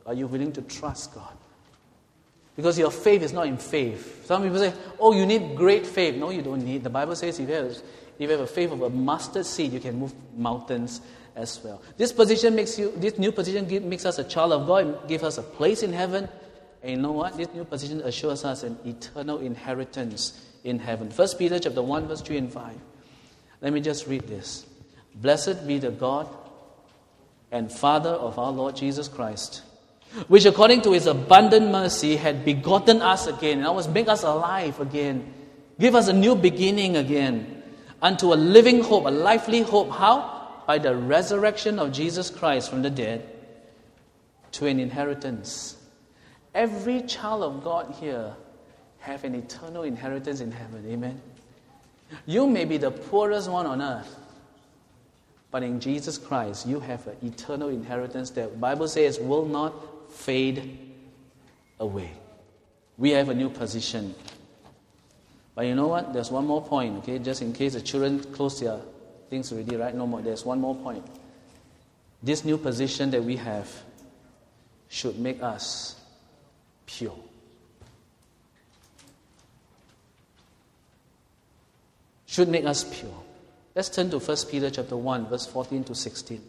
Are you willing to trust God? Because your faith is not in faith. Some people say, oh, you need great faith. No, you don't need. The Bible says if you have, if you have a faith of a mustard seed, you can move mountains as well. This position makes you, this new position give, makes us a child of God, gives us a place in heaven. And you know what? This new position assures us an eternal inheritance in heaven. First Peter chapter one, verse three and five. Let me just read this. Blessed be the God and Father of our Lord Jesus Christ, which according to his abundant mercy had begotten us again, and always make us alive again, give us a new beginning again, unto a living hope, a lively hope. How? By the resurrection of Jesus Christ from the dead, to an inheritance. Every child of God here have an eternal inheritance in heaven. Amen. You may be the poorest one on earth, but in Jesus Christ you have an eternal inheritance that the Bible says will not fade away. We have a new position. But you know what? There's one more point, okay? Just in case the children close their things already, right? No more. There's one more point. This new position that we have should make us pure. Should make us pure. Let's turn to First Peter chapter one, verse fourteen to sixteen.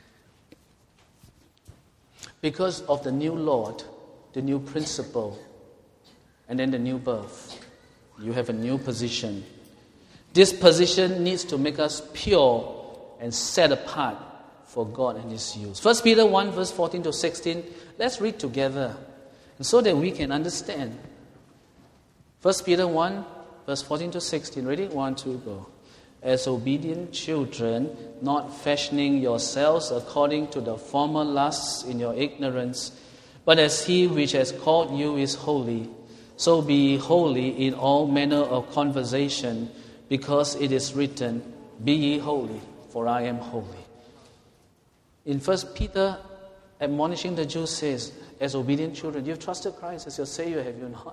Because of the new Lord, the new principle, and then the new birth, you have a new position. This position needs to make us pure and set apart for God and His use. First Peter one, verse fourteen to sixteen. Let's read together, so that we can understand. First Peter one, verse fourteen to sixteen. Ready? One, two, go. As obedient children, not fashioning yourselves according to the former lusts in your ignorance, but as He which has called you is holy, so be holy in all manner of conversation, because it is written, Be ye holy, for I am holy. In First Peter, admonishing the Jews, says, as obedient children, you've trusted Christ as your Savior, have you not?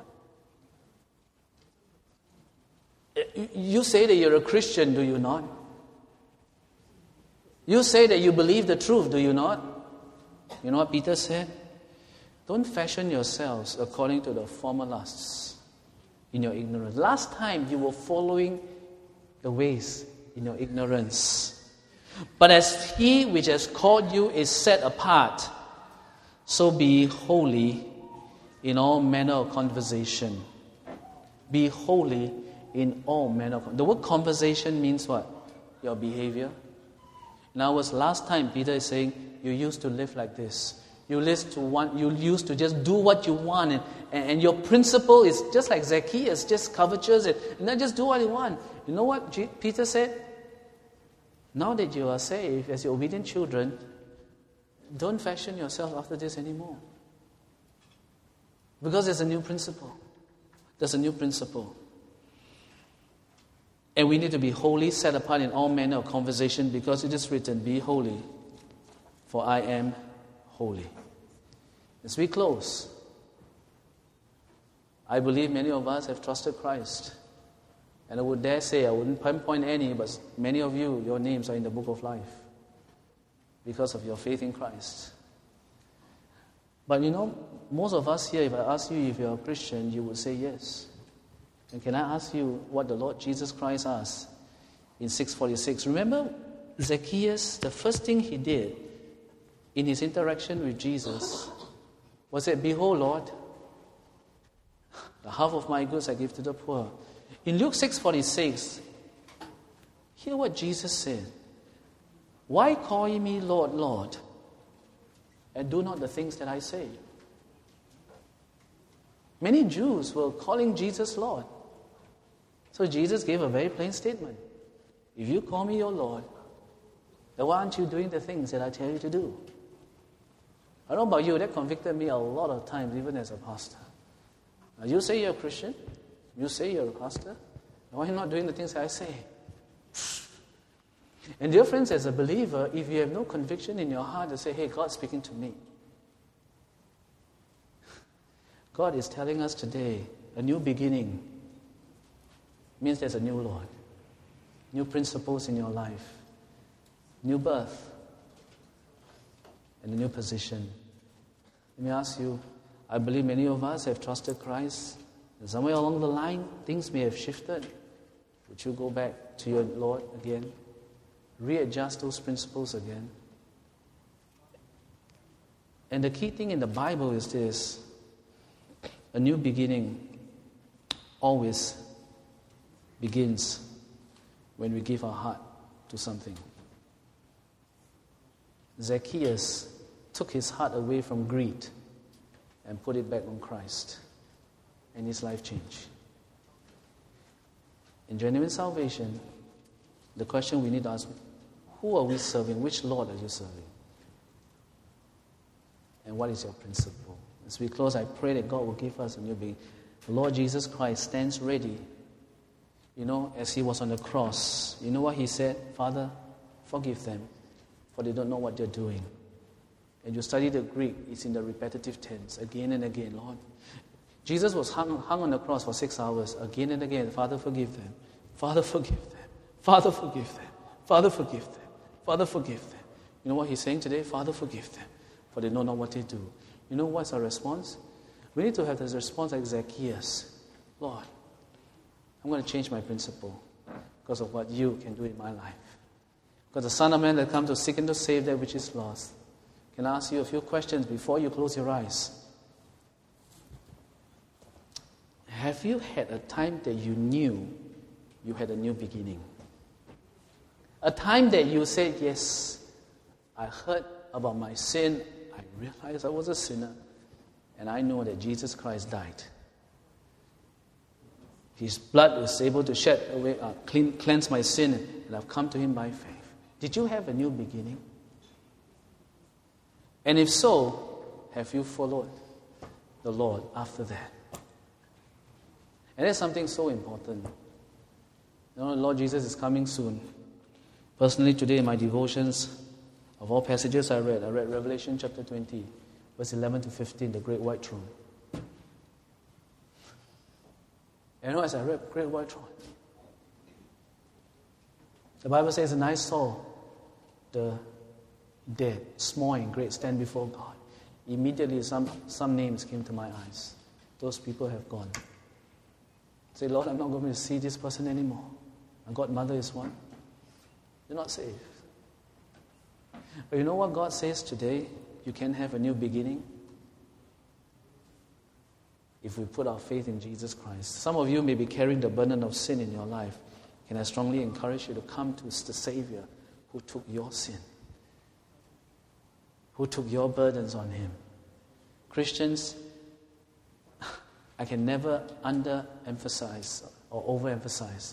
You say that you're a Christian, do you not? You say that you believe the truth, do you not? You know what Peter said? Don't fashion yourselves according to the former lusts in your ignorance. Last time you were following the ways in your ignorance. But as He which has called you is set apart, so be holy in all manner of conversation. Be holy in all manner of... The word conversation means what? Your behavior. In other words, last time Peter is saying, you used to live like this. You used to want, you used to just do what you want, and, and your principle is just like Zacchaeus, just covetous, and, and then just do what you want. You know what G- Peter said? Now that you are saved, as your obedient children, don't fashion yourself after this anymore. Because there's a new principle. There's a new principle. And we need to be holy, set apart in all manner of conversation, because it is written, Be holy, for I am holy. As we close, I believe many of us have trusted Christ. And I would dare say, I wouldn't pinpoint any, but many of you, your names are in the book of life because of your faith in Christ. But you know, most of us here, if I ask you if you're a Christian, you would say yes. And can I ask you what the Lord Jesus Christ asked in six forty-six? Remember, Zacchaeus, the first thing he did in his interaction with Jesus was that, Behold, Lord, the half of my goods I give to the poor. In Luke six forty-six, hear what Jesus said. Why call ye me Lord, Lord, and do not the things that I say? Many Jews were calling Jesus Lord. So Jesus gave a very plain statement. If you call me your Lord, then why aren't you doing the things that I tell you to do? I don't know about you, that convicted me a lot of times, even as a pastor. Now, you say you're a Christian, you say you're a pastor, why are you not doing the things I say? And dear friends, as a believer, if you have no conviction in your heart to say, hey, God's speaking to me. God is telling us today, a new beginning means there's a new Lord, new principles in your life, new birth, and a new position. Let me ask you, I believe many of us have trusted Christ. And somewhere along the line, things may have shifted. Would you go back to your Lord again? Readjust those principles again? And the key thing in the Bible is this: a new beginning always begins when we give our heart to something. Zacchaeus took his heart away from greed and put it back on Christ, and his life changed. In genuine salvation, the question we need to ask: who are we serving? Which Lord are you serving? And what is your principle? As we close, I pray that God will give us a new beginning. The Lord Jesus Christ stands ready. You know, as he was on the cross, you know what he said? Father, forgive them, for they don't know what they're doing. And you study the Greek, it's in the repetitive tense, again and again, Lord. Jesus was hung, hung on the cross for six hours, again and again. Father, forgive them. Father, forgive them. Father, forgive them. Father, forgive them. Father, forgive them. You know what he's saying today? Father, forgive them, for they don't know what they do. You know what's our response? We need to have this response like Zacchaeus. Lord, I'm going to change my principle because of what you can do in my life. Because the Son of Man that comes to seek and to save that which is lost. Can I ask you a few questions before you close your eyes? Have you had a time that you knew you had a new beginning? A time that you said, yes, I heard about my sin, I realized I was a sinner, and I know that Jesus Christ died. His blood was able to shed away, uh, clean, cleanse my sin, and I've come to him by faith. Did you have a new beginning? And if so, have you followed the Lord after that? And that's something so important. You know, the Lord Jesus is coming soon. Personally, today in my devotions, of all passages I read, I read Revelation chapter twenty, verse eleven to fifteen, the great white throne. And you know, as I read great white throne, the Bible says, and I saw the dead, small and great, stand before God. Immediately some, some names came to my eyes. Those people have gone. Say, Lord, I'm not going to see this person anymore. My godmother is one. You're not saved. But you know what God says today? You can have a new beginning if we put our faith in Jesus Christ. Some of you may be carrying the burden of sin in your life. Can I strongly encourage you to come to the Savior who took your sin, who took your burdens on him. Christians, I can never underemphasize or overemphasize.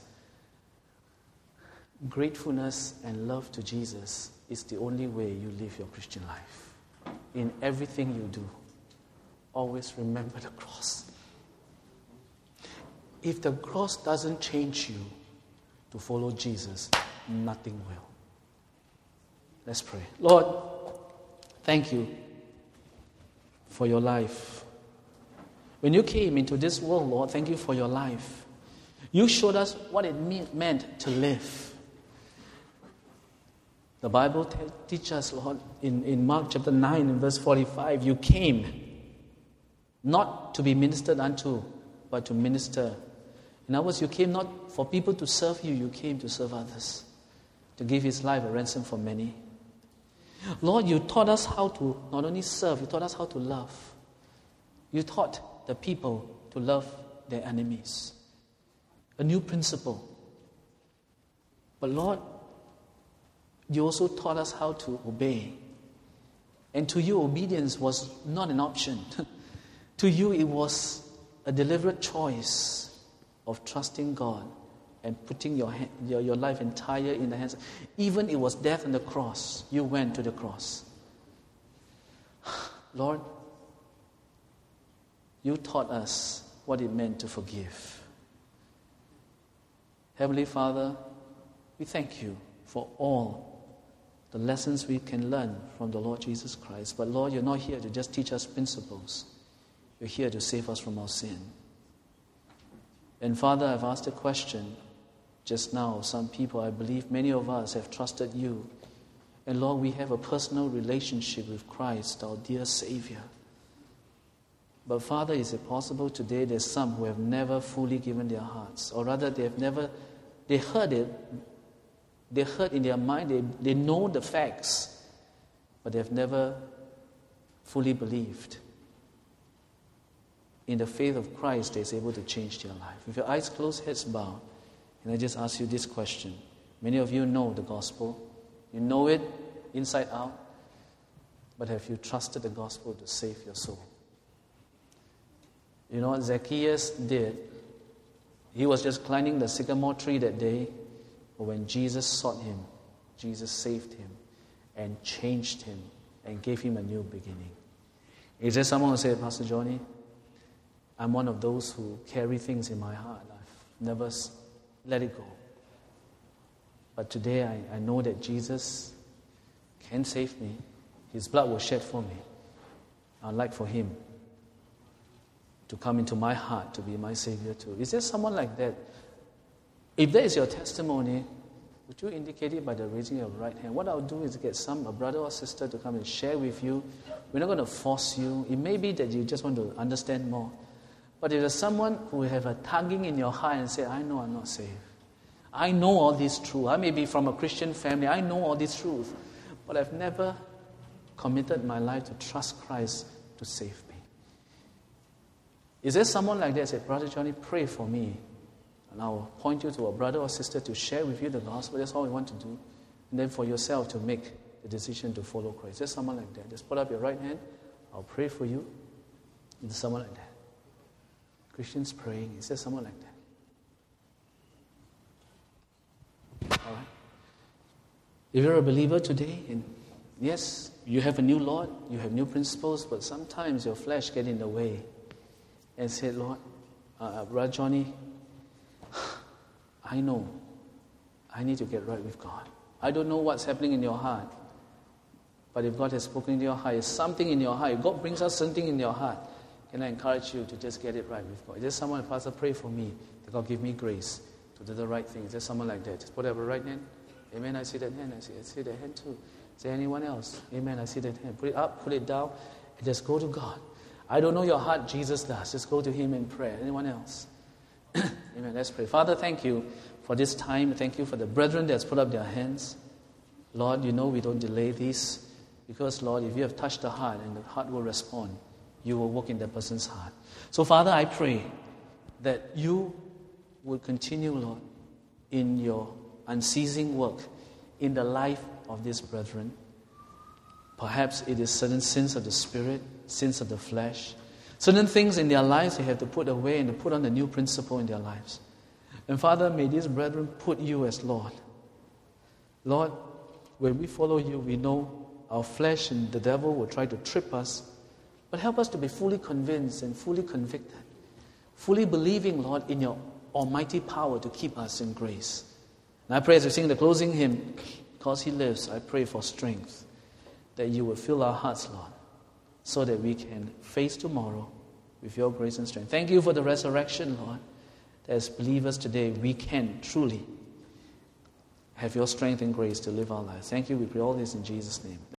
Gratefulness and love to Jesus is the only way you live your Christian life. In everything you do, always remember the cross. If the cross doesn't change you to follow Jesus, nothing will. Let's pray. Lord, thank you for your life. When you came into this world, Lord, thank you for your life. You showed us what it me- meant to live. The Bible te- teaches us, Lord, in, in Mark chapter nine and verse forty-five, you came not to be ministered unto, but to minister. In other words, you came not for people to serve you, you came to serve others, to give his life a ransom for many. Lord, you taught us how to not only serve, you taught us how to love. You taught the people to love their enemies. A new principle. But Lord, you also taught us how to obey. And to you, obedience was not an option. To you, it was a deliberate choice of trusting God and putting your, your your life entire in the hands. Even it was death on the cross, you went to the cross. Lord, you taught us what it meant to forgive. Heavenly Father, we thank you for all the lessons we can learn from the Lord Jesus Christ. But Lord, you're not here to just teach us principles. You're here to save us from our sin. And Father, I've asked a question just now. Some people, I believe many of us have trusted you. And Lord, we have a personal relationship with Christ, our dear Savior. But Father, is it possible today there's some who have never fully given their hearts, or rather they have never, they heard it, they heard in their mind, they, they know the facts, but they have never fully believed in the faith of Christ that is able to change their life. With your eyes closed, heads bowed, and I just ask you this question. Many of you know the gospel. You know it inside out, but have you trusted the gospel to save your soul? You know what Zacchaeus did? He was just climbing the sycamore tree that day, but when Jesus sought him, Jesus saved him and changed him and gave him a new beginning. Is there someone who said, Pastor Johnny, I'm one of those who carry things in my heart. I've never let it go. But today I, I know that Jesus can save me. His blood was shed for me. I'd like for him to come into my heart to be my Savior too. Is there someone like that? If that is your testimony, would you indicate it by the raising of your right hand? What I'll do is get some, a brother or sister to come and share with you. We're not going to force you. It may be that you just want to understand more. But if there's someone who have a tugging in your heart and say, I know I'm not saved. I know all this truth. I may be from a Christian family. I know all this truth. But I've never committed my life to trust Christ to save me. Is there someone like that? Say, Brother Johnny, pray for me. And I'll point you to a brother or sister to share with you the gospel. That's all we want to do. And then for yourself to make the decision to follow Christ. Is there someone like that? Just put up your right hand. I'll pray for you. Is there someone like that? Christians praying. Is there someone like that? All right. If you're a believer today, and yes, you have a new Lord, you have new principles, but sometimes your flesh gets in the way and say, Lord, uh, Brother Johnny, I know I need to get right with God. I don't know what's happening in your heart, but if God has spoken in your heart, it's something in your heart. If God brings us something in your heart, can I encourage you to just get it right with God? Is there someone, Pastor, pray for me, that God give me grace to do the right thing? Is there someone like that? Just put up a right hand. Amen, I see that hand. I see, I see that hand too. Is there anyone else? Amen, I see that hand. Put it up, put it down, and just go to God. I don't know your heart, Jesus does. Just go to him in prayer. Anyone else? Amen, let's pray. Father, thank you for this time. Thank you for the brethren that's put up their hands. Lord, you know we don't delay this because, Lord, if you have touched the heart and the heart will respond, you will work in that person's heart. So, Father, I pray that you will continue, Lord, in your unceasing work in the life of these brethren. Perhaps it is certain sins of the spirit, sins of the flesh, certain things in their lives they have to put away and to put on a new principle in their lives. And Father, may these brethren put you as Lord. Lord, when we follow you, we know our flesh and the devil will try to trip us. But help us to be fully convinced and fully convicted, fully believing, Lord, in your almighty power to keep us in grace. And I pray as we sing the closing hymn, because he lives, I pray for strength, that you will fill our hearts, Lord, so that we can face tomorrow with your grace and strength. Thank you for the resurrection, Lord, that as believers today, we can truly have your strength and grace to live our lives. Thank you. We pray all this in Jesus' name.